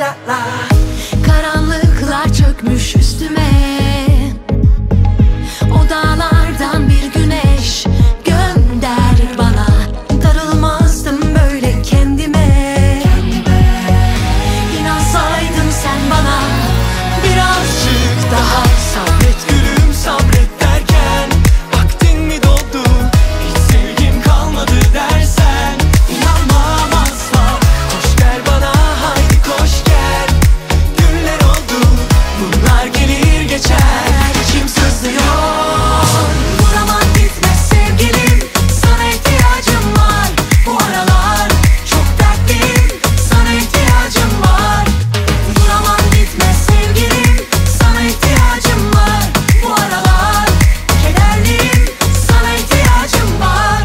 Karanlıklar çökmüş üstüme, o dağlardan bir güneş gönder bana. Darılmazdım böyle kendime, İnansaydın sen bana birazcık daha. Sabret gülüm sabret derken vaktin mi doldu, hiç sevgim kalmadı dersen inanmam asla. Koş gel bana haydi koş gel, günler oldu bunlar gelir geçer. İçim sızlıyor, Duramam bitmez sevgilim, sana ihtiyacım var. Bu aralar çok dertliyim, sana ihtiyacım var. Duramam bitmez sevgilim, sana ihtiyacım var. Bu aralar kederliyim, sana ihtiyacım var.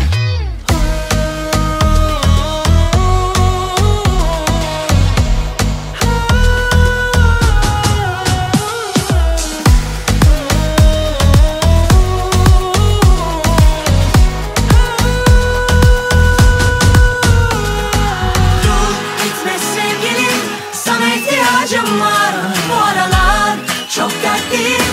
Dur gitme sevgilim, sana ihtiyacım var. Bu aralar çok dertliyim,